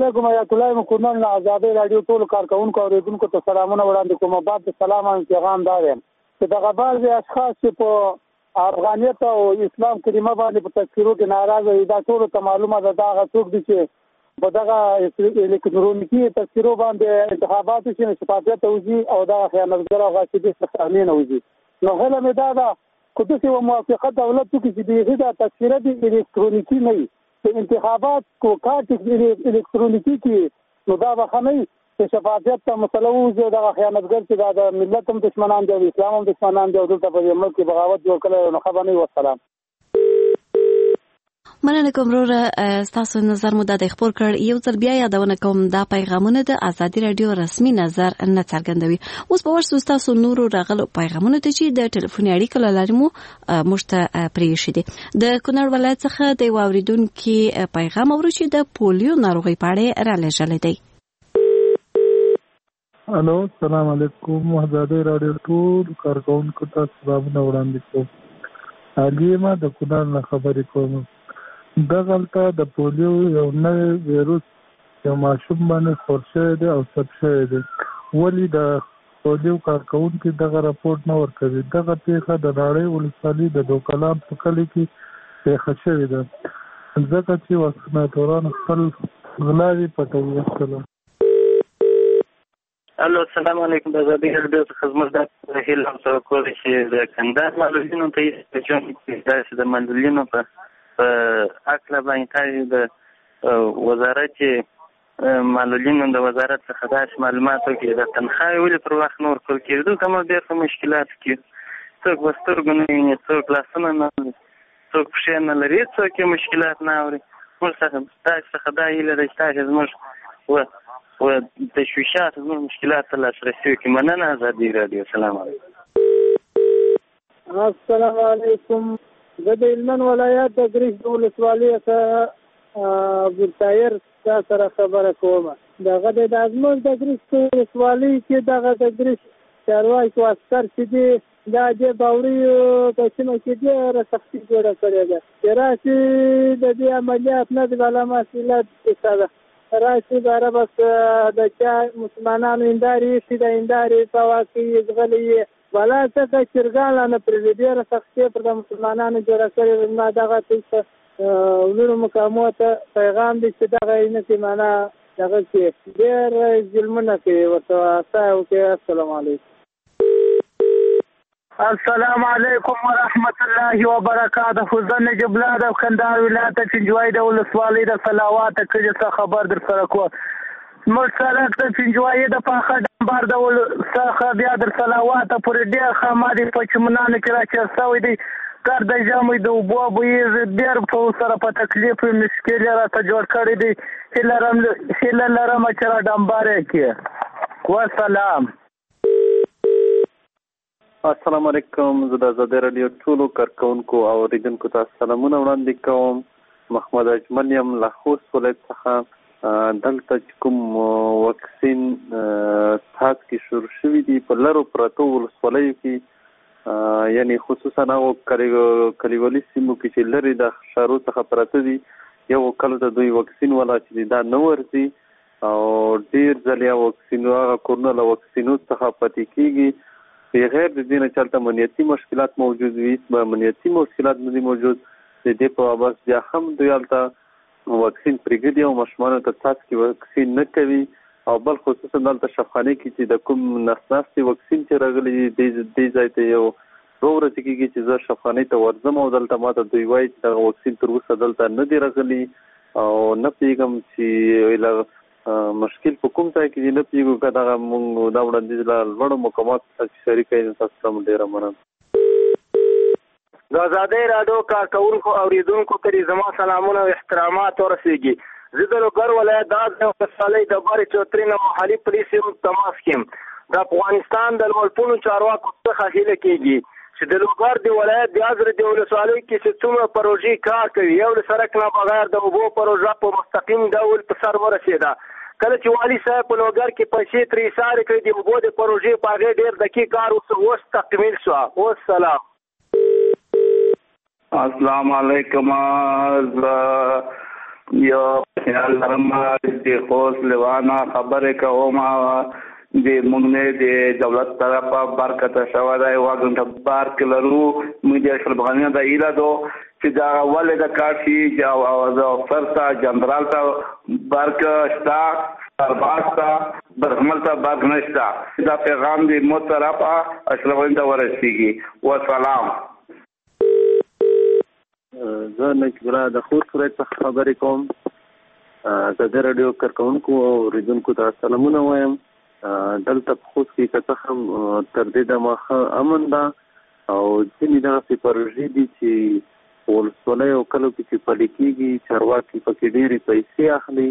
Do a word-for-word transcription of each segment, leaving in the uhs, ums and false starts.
علیکم حیات الله مکمل آزادۍ رادیو ټول کارکونکو اوریدونکو ته سلامونه وړاندې کوم. بعد سلام او پیغام دا دی چې دغه بعضې اشخاص چې په افغانیت او اسلام کلمه باندې په تذکیرو کې ناراضه وي، دا ټولو ته معلومه ده دا هغه څوک دي چې په دغه الکترونیکي تذکیرو باندې انتخابات وشي، نو شفافیت ته وځي او دغه خیانتګر او غاصبي څخه نه وځي. نو هیله مې دا ده که داسې یوه موافقه دولت وکړي چې بیخي دا تذکیره دې الکترونیکي نه وي، چې انتخابات کو کارت الکترونیکي کې، نو دا به ښه نه وي چې شفافیت ته مسله ووځي او دغه خیانتګر چې دا د ملت هم دشمنان دي او اسلام هم دشمنان دي او دلته په دې ملک کې بغاوت جوړ کړی، نو ښه به نه وي. والسلام. مننه کوم وروره، ستاسو نظر مو د خپور کړ. یو ځل بیا یادونه کوم دا پیغامونه د ازادي رادیو رسمي نظر نه څرګندوي. اوس به ورسو ستاسو نورو راغلو پیغامونه ته چې د ټلیفوني اړیکو له لارې مو موږ ته پرېښي دي. د کونړ ولایت څخه د یو اورېدونکي پیغام اورو چې د پولیو ناروغۍ په اړه رالېږلی دی. الو، السلام علیکم. ازادي رادیو ټول کارکونکو ته سلامونه وړاندې کوم. علي ما د کونړ نه خبرې کوم. دغلته د پولیو یو نوی ویروس یو ماشوم باندې خور شوی دی او ثبت شوی دی. ولې د پولیو کارکوونکي دغه راپورټ نه ورکوي؟ دغه پیښه د ناړۍ ولسوالۍ د دوکلام په کلي کې پیښه شوې ده، ځکه چې واکسیناتوران خپل غلاوې پټوي. السلام. الو، السلام علیکم. د ازادي رادیو څخه زموږ دا هیله او توقع ده چې د کندهار معلولینو ته یې په ژوند کې داسې د معلولینو په په اکله باندې تاسو د وزارت معلولینو د وزارت څخه داسې معلومات وکړي د تنخواهی ولې پر وخت نه ورکول کېږي. دلته موږ ډېر په مشکلات کې څوک به سترګو نه ویني، څوک لاسونه نه لري، څوک پښې نه لري، څوک یې مشکلات نه اوري. موږ څخه تاسو څخه دا هیله ده چې تاسو زموږ و و تشویشات زموږ مشکلات ته لاسرسی وکړي. مننه. ازادي رادیو. السلام علیکم. السلام علیکم. زه د هلمند ولایت د ګریش د ولسوالۍ څخه عبدالطاهر تا سره خبره کوم. دغه د زموږ د ګریش په ولسوالۍ کې دغه د ګریش چارواکي عسکر چې دي دا د باوړیو په سیمه کې ډېره سختي جوړه کړې ده چې راشي د دې عملیات نه د بالا مسؤلیت کیسه ده. راشي باره بس د چا مسلمانانو هندارې ایښي د هندارې په واقع زغلي ولا څه چرګان لا نه پرېږدي. ډېره سختي پر د مسلمانانو جوړه کړې. ما دغه ته ولورو مقامو ته پیغام دی چې دغه نه کې معنا دغه کې ډېر ظلمونه کوي ورته واسطه وکړي. السلام علیکم. السلام علیکم ورحمت الله وبرکاته. زه نجیب الله د کندهار ولایت پنجوای د ولسوالۍ د صلوات کلي څخه خبر در سره کوم. موږ سړک د پنجوایي د پاخه ډمبر د څخه بیا در صلوات پورې ډېر خامادي په چمنانو کې راچېر شوی دی. کار د ژمي د اوبو بویږي ډېر په سره په تکلیف مشکل راته جوړ کړی دی. هیله لرم چې را ډمبر یې کړي. وسلام. السلام علیکم. زه د ازادي رادیو ټولو کارکونکو او اوریدونکو ته سلامونه وړاندې کوم. محمد اجمل یم له خوست ولایت څخه. دلته چې کوم واکسین تاسو کې شروع شوي دي په لرو پرتو ولسوالیو کې، یعنی خصوصا هغو کلیوالي سیمو کې چې لرې د ښارو څخه پراته دي، یو کله د دوی واکسین والا چې دا نه ورځي او ډېر ځل یا واکسین هغه کورونه له واکسینو څخه پاتې کېږي. بغیر د دې نه چلته امنیتي مشکلات موجود وي، امنیتي مشکلات نه دي موجود. د دې په وابس بیا هم دوی هلته واکسین پرېږدي او ماشومانو ته څاڅکي واکسین نه کوي. او بل خصوصا دلته شفخانې کې چې د کوم نس ناستې واکسین چې راغلی دې ځای ته یو دوه ورځې کېږي چې زه شفخانې ته ورځم او دلته ماته دوی وایي چې دغه واکسین تر اوسه دلته نه دی راغلی او نه پوهېږم چې مشکل په کوم ځای کې دي، نه پوهېږو که دغه مونږ دا وړاندیز له لوړو مقاماتو سره چې شریکه یم. تاسو ته م ډېره مننه. د ازادۍ راډیو کارکوونکو اوریدونکو ته زما سلامونه او احترامات ورسیږي. زه د لوګر ولایت د ولسوالۍ د بارې چوترې نه محلي پولیس یم تماس کیم. د افغانستان د لوړپوړو چارواکو څخه هیله کېږي چې د لوګر د ولایت د ازرې د ولسوالۍ کې چې څومره پروژې کار کوي، یو له سړک نه بغیر د اوبو پروژه په مستقیم ډول په سر ورسېده. کله چې والي صاحب په لوګر کې پیسې ترې ایسارې کړې د اوبو د پروژې په هغې ډېر دقیق کار اوس تکمیل شوه. والسلام. السلام علیکم. یو خیال لرم چې خوست لیوانه خبرې کوم د موږ نه د دولت طرفه برکته شوی دی واګنټه بارک لرو موږ د اشرف غني د ایرادو چې دا ولې د کاشي د افسر ته جنرال ته برک شتا سرباز ته برحمل ته برک نشتا دا پیغام دی مو طرفه اشرف غني ته ورسیږي والسلام. زه نکبره د خوست ولایت څخه خبرې کوم. ازادي راډیو کارکوونکو او اوریدونکو ته سلامونه وایم. دلته په خوست کې که څه هم تر دې دمه ښه امن ده او ځینې دغسې پروژې دي چې په ولسوالیو او کلو کې چې پلي کېږي چارواکي پکې ډېرې پیسې اخلي.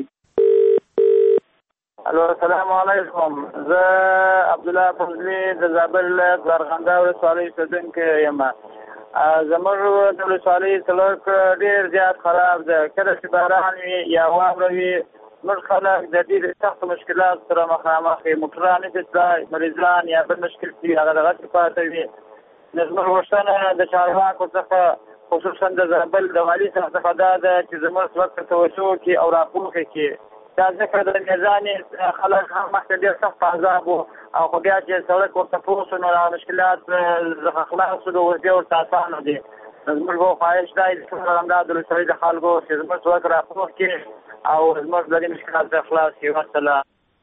الو السلام علیکم. زه عبدالله فضلي د زابل ولایت زرغنده ولسوالۍ اوسېدونکی یم. زموږ د ولسوالۍ سړک ډېر زیات خراب ده. کله چې باران وي یا واوره وي موږ خلک د ډېرې سختو مشکلات سره مخامخ یو. موټران نشي تلای، مریضان یا بل مشکل چې هغه دغسې پاتې وي. نو زموږ غوښتنه د چارواکو څخه خصوصا د زابل د والي صاحب څخه دا ده چې زموږ سړک ته توجه وکړي او راپورکړي کړي. دا ځکه د میزانې خلک هم مخکې ډېر سخت په عذاب وو او خو بیا چې سړک ورته پوه شو نو هغه مشکلات څخه خلاص شو او بیا ورته اسانه دي. زموږ به خواهش دی چې ټول همدا د ولسوالۍ د خلکو چې زموږ سړک راپور کړي او زموږ د دې مشکلات څخه خلاص کړي. والسلام.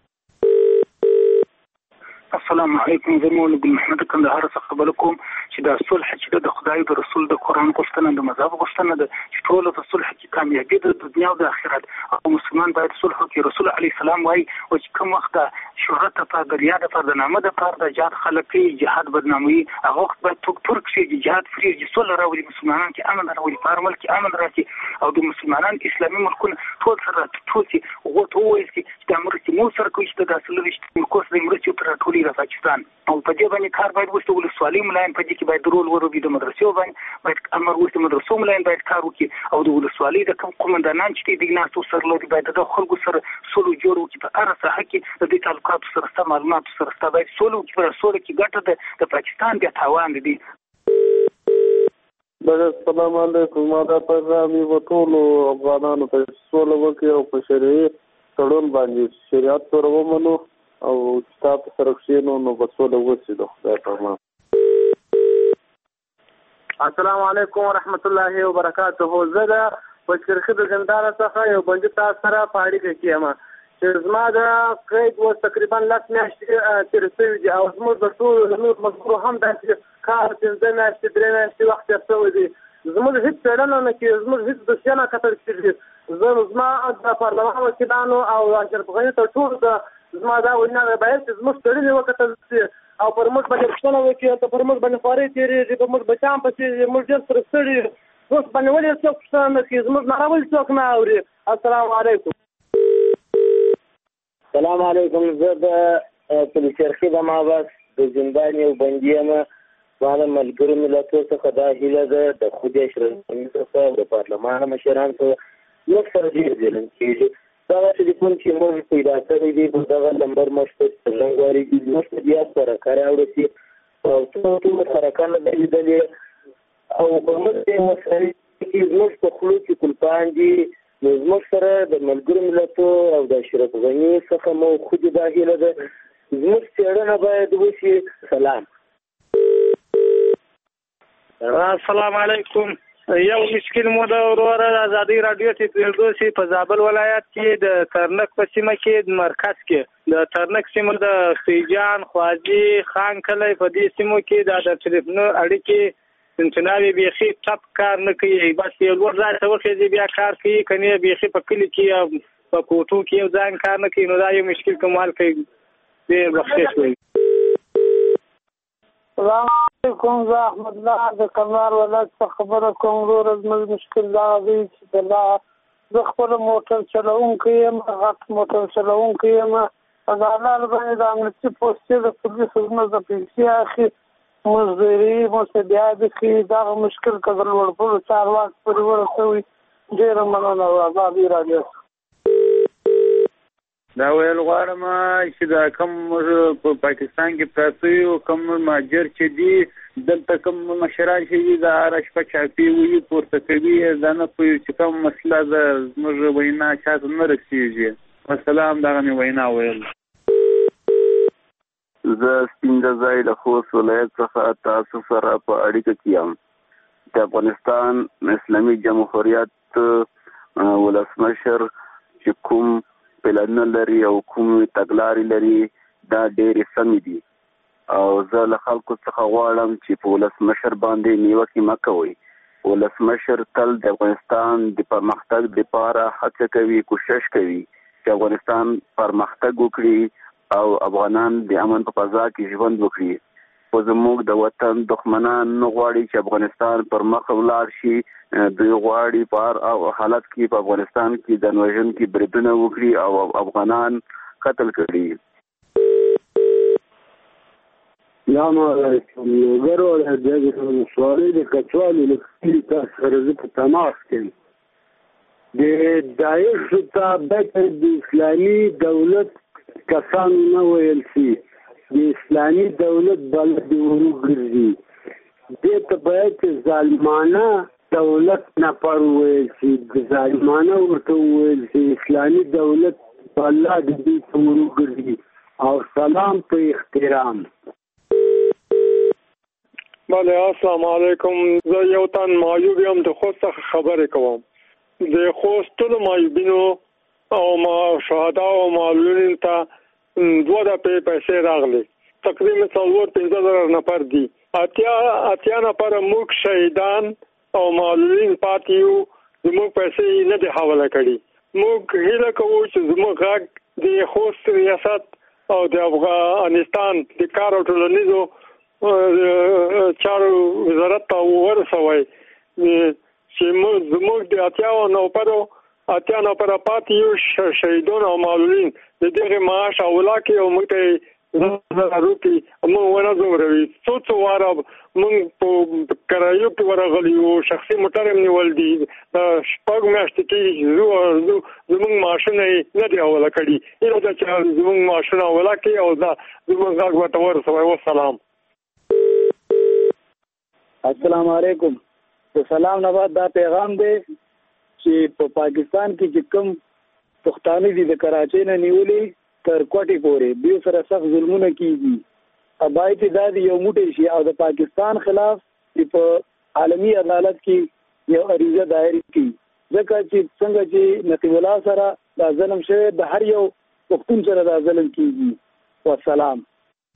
السلام علیکم. زه مولوي ګل محمد کندهار څخه خبره کوم چې دا صلح چې د خدای د رسول د قرآن غوښتنه د مذهب غوښتنه ده چې ټولو ته صلح کې کامیابي ده د دنیا او د آخرت او مسلمان باید صلح وکړي. رسول علیه السلام وایي او چې کوم وخت د شهرت دپاره د ریا دپاره د نامه دپاره د جهاد خلک کوي جهاد بدناموي هغه وخت باید څوک ترک شي چې جهاد پرېږدي صلح راولي مسلمانان کې امن راولي په هر ملک کې امن راشي او د مسلمانان اسلامي ملکونه ټول سره ټول شي هغو ته وویل شي چې دا مرستې مو سره کوي چې دا څلوېښت ملکو سره مرستې ورته راټولي د پاکستان او په دې باندې کار باید وشي. ولسوالۍ ملاین په دې کې باید رول ولوبي د مدرسو باندې باید امر وشي مدرسو ملاین باید کار وکړي او د ولسوالۍ د کوم قومندانان چې دي د ناستو سره لري باید د خلکو سره سولو جوړ وکړي په هره ساحه کې د دې تعلقاتو سره ستا معلوماتو سره ستا باید سولو وکړي په سوله کې ګټه ده د پاکستان بیا تاوان دی. السلام علیکم. ما دا پیغام یو ټولو افغانانو ته سوله وکړي او په شرعي تړون باندې شریعت سره ومنو او کتاب سره کښېنو نو به سوله وشي د خدای په امان. السلام علیکم ورحمت الله وبرکاته. زه د پشکرخي د زندان څخه یو بندي تاسو سره په اړیکه کې یم چې زما د قید اوس تقریبا لس میاشتې تېرې شوي دي او زموږ د ټولو نور ملګرو هم داسې کار پنځه میاشتې درې میاشتې وخت تېر شوی دی. زموږ هېڅ څېړنه نه کېږي، زموږ هېڅ دوسیه نه کتل کېږي. زه زما د پارلمان وکیلانو او اشرف غني ته ټولو ته زما دا وینا باید چې زموږ څېړنې وکتل شي او پر موږ باندې پوښتنه وکړي ته پر موږ باندې خوارۍ تېرېږي په موږ بچیان پسې موږ ډېر سره ستړي اوس باندې ولې څوک پوښتنه نه کوي زموږ ناره ولې څوک نه اوري. السلام علیکم. السلام علیکم. زه د پلچرخي د مابس د زندان یو بندي یم. زما د ملګرو ملتونو څخه دا هیله ده د خدای اشرف غني څخه د پارلمان مشران څخه موږ سره ډېر ظلم کېږي. دغه ټلیفون چې موږ پیدا کړی دی په دغه نمبر موږ ته څرنګ واریږي موږ ته بیا سرکه راوړی شي او ټول ټول سرکه نه دی لیدلې او په موږ دې مسایل کې زموږ په خولو کې کلپان دي نو زموږ سره د ملګرو ملتو او د اشرف غني څخه مو خود دا هیله ده زموږ څېړنه باید وشي. سلام. السلام علیکم. یو مشکل مو د وروره د ازادي راډیو ته پېژندو چې په زابل ولایت کې د ترنک په سیمه کې د مرکز کې د ترنک سیمه د خیجان خوازي خان کلی په دې سیمو کې د ټلیفون اړیکې انتناوي بیخي ټپ کار نه کوي بس یو ور ځای ته وخېږي بیا کار کوي کني بیخي په کلی کې په کوټو کې یو ځان کار نه کوي نو دا یو مشکل کمال کوي ډېر بخښش وي. السلام علیکم. زه احمد الله د کندهار ولایت څخه خبره کوم. وروره زموږ مشکل دا دی چې د زه خپل موټر چلوونکی یم غټ موټر چلوونکی یم په دالار باندې د امنیتي پوستې د پولیسو زموږ د پیسې اخلي مزدوري مصدیا دي دغه مشکل که د لوړپوړو چارواکو پورې ورسوي ډېره مننه. ازادي راډیو. دا ویل غواړم چې دا کوم په پاکستان کې پراته یو کوم مهاجر چې دي دلته کوم مشران چې دي دا هره شپه چاپي وي پورته کوي دا نه پوهېږي چې کوم مسله ده زموږ وینا چاته نه رسېږي. والسلام دغه مې وینا ویل. زه سپین ځای د خوست ولایت څخه تاسو سره په اړیکه کې یم. د افغانستان اسلامي جمهوریت ولسمشر چې کوم پلانونه لري او کوم تګلارې لري دا ډېرې سمې دي او زه له خلکو څخه غواړم چې په ولسمشر باندې نیوکې مه کوئ. ولسمشر تل د افغانستان د پرمختګ لپاره هڅه کوي، کوشش کوي چې افغانستان پرمختګ وکړي او افغانان د امن په فضا کې ژوند وکړي. خو زموږ د وطن دښمنان نه غواړي چې افغانستان پر مخ ولاړ شي. دوی غواړي په هر حالت کې په افغانستان کې د وژونکي بریدونه وکړي او افغانان قتل کړي. سلام علیکم. یو ګرو د سوالې د کچوالو له کلي تاسو سره زه په تماس کې د داعش تابعیت د اسلامي دولت کسان نه ویل شي د اسلامي دولت بلد ورو ګرځي دې ته باید ظالمانه دولت نه پر ویل شي د ظالمانه ورته ویل شي اسلامي دولت بلد دې ورو ګرځي او سلام په احترام. بله السلام علیکم. زه یو تن معیوب یم د خوست څخه خبرې کوم. د خوست ټولو معیوبینو او ما شهدا او معلولینو ته دوه دپې پیسې راغلي تقریبا څلور پنځه زره نفر دي. اتیا اتیا نفر موږ شهیدان او معلولین پاتې یو زموږ پیسې نه دي حواله کړي. موږ هیله کوو چې زموږ غږ د خوست ریاست او د افغانستان د کار او ټولنیزو چارو وزارت ته ورسوي چې موږ زموږ د اتیاو نفرو اتیا نفر پاتې یو شهیدان او معلولین د دغه معاش او ولاکې او موږ ته زره روپۍ موږ ونه زمروي. څو څو واره موږ په کرایو کې ورغلي وو، شخصي موټر یې نیول دي. شپږ میاشتې کېږي زموږ معاشونه یې نه دي حواله کړي. هیله ده چې زموږ معاشونه حواله کړي او دا زموږ غږ ورته ورسوي. والسلام. السلام علیکم. د سلام نه بعد دا پیغام دی چې په پاکستان کې چې کوم پښتانه دي د کراچۍ نه نیولې تر کوټې پورې دوی سره سخت ظلمونه کیږي. باید دا یو موټی شي او د پاکستان خلاف په عالمي عدالت کې یو عریضه دایر کړي ځکه چې څنګه چې نقیب الله سره دا ظلم شوی د هر یو پښتون سره دا ظلم کیږي. والسلام.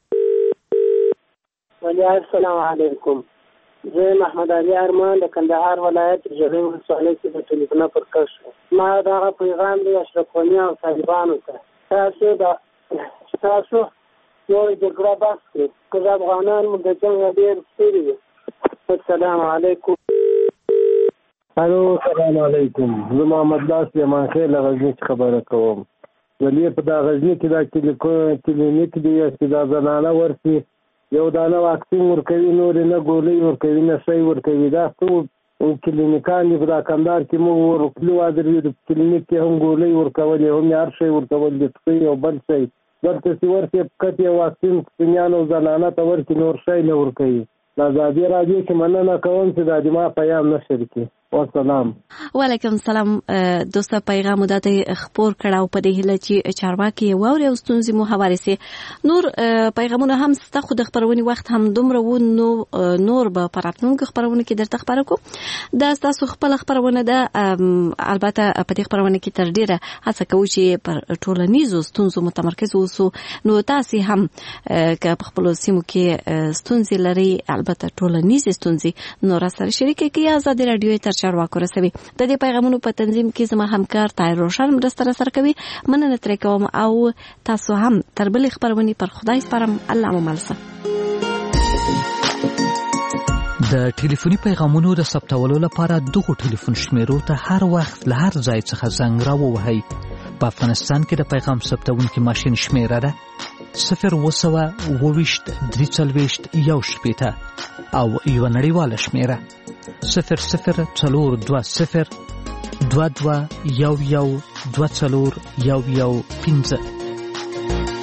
السلام علیکم. زه محمد علي ارمان د کندهار ولایت جلوی ولسوالۍ کې د ټلیفون پر کار شوم. ما دغه پیغام دی اشرف غني او طالبانو ته تاسو دا تاسو یو جګړه بس کړئ که د افغانان مو د جنګ ډېر ستړي دي. السلام علیکم. الو السلام علیکم. زه محمد لاس یم خیل غزني خبره کوم. ولې په دا غزني کې دا کلینیک دی چې دا زنانه ورسي یو دانه واکسین ورکوي نور نه ګولۍ ورکوي نه شی ورکوي. دا څو کلینیکان دي په دا کندهار کې موږ ورکلو وادرې د کلینیک کې هم ګولۍ ورکولې هم هر شی ورکول د څه او بل شی درته چې ورته کټ یو واکسین سپینیانو زنانه ته ورکړي نور شی نه ورکوي. د ازادي راډیو کې مننه کوم چې دا د ما پیام نشر کړي. والسلام. وعلیکم السلام. دوسته پیغام مدته خبر کړه او په دې هله چې چارواکي ووري او ستونزې مو حواله سي نور پیغامونه هم ست خو د خبرونې وخت هم دومره و نو نور به پراتونکو خبرونه کې درته خبره کوم دا تاسو خپل خبرونه ده. البته په دې خبرونه کې تر ډیره هڅه کوو چې پر ټولنیزو ستونزو متمرکز اوسو. نو تاسو هم که په خپل سیمو کې ستونزې لري البته ټولنیزې ستونزې نور سره شریک کړئ. آزادي رادیو تر چارواکو رسوي. د دې پیغامونو په تنظیم کې زما همکار طاهر روشن مرسته سره کوي. مننه ترې کوم او تاسو هم تر بلې خبرونې پر خدای سپارم. الله مو مل شه. د ټلیفوني پیغامونو د ثبتولو لپاره دغه ټلیفون شمیرو ته هر وخت له هر ځای څخه زنګ راووهئ. په افغانستان کې د پیغام ثبتونکي ماشین شمیره ده صفر اووه سوه اووه ویشت درې څلوېښت یو شپېته او یوه نړیواله شمیره صفر صفر څلور دوه صفر دوه دوه یو یو دوه څلور یو یو پنځه.